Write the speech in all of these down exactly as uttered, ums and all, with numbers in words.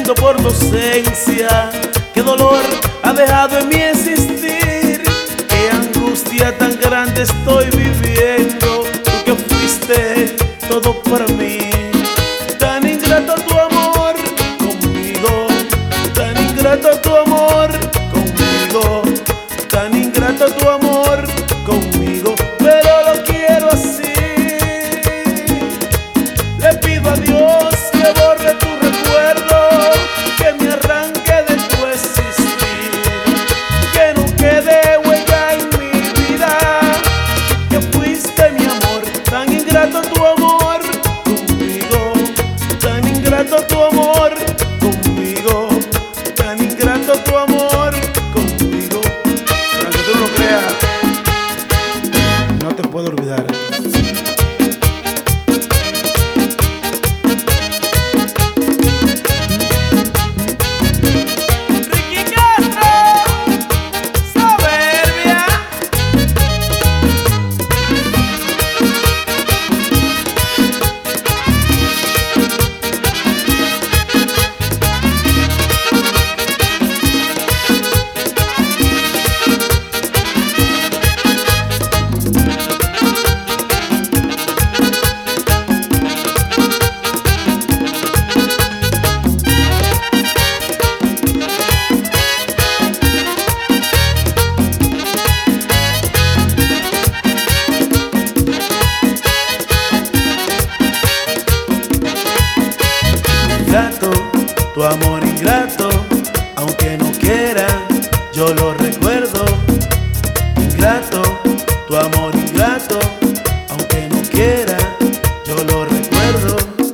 sufriendo por tu ausencia. Qué dolor ha dejado en mí existir, qué angustia tan grande estoy viviendo. Tú que fuiste todo para mí, tan ingrato tu amor conmigo, tan ingrato tu amor conmigo, tan ingrato tu amor conmigo, pero lo quiero así. Le pido a Dios que borre tu recuerdo, que me arranque de tu existir, que no quede huella en mi vida, que fuiste mi amor. Tan ingrato tu amor conmigo, tan ingrato tu amor conmigo, tan ingrato tu amor conmigo. Pero aunque tú no lo creas, no te puedo olvidar. Ingrato, tu amor ingrato, aunque no quiera, yo lo recuerdo. Ingrato, tu amor ingrato, aunque no quiera, yo lo recuerdo.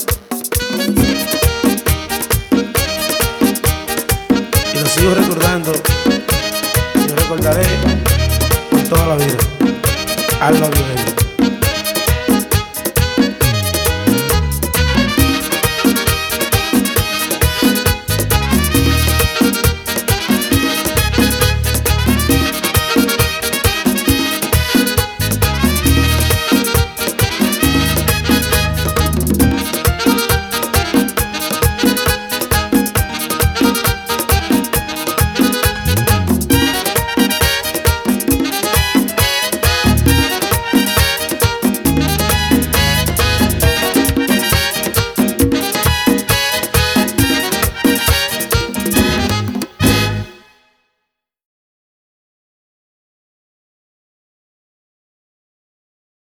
Y lo sigo recordando, yo recordaré por toda la vida. I love you, baby.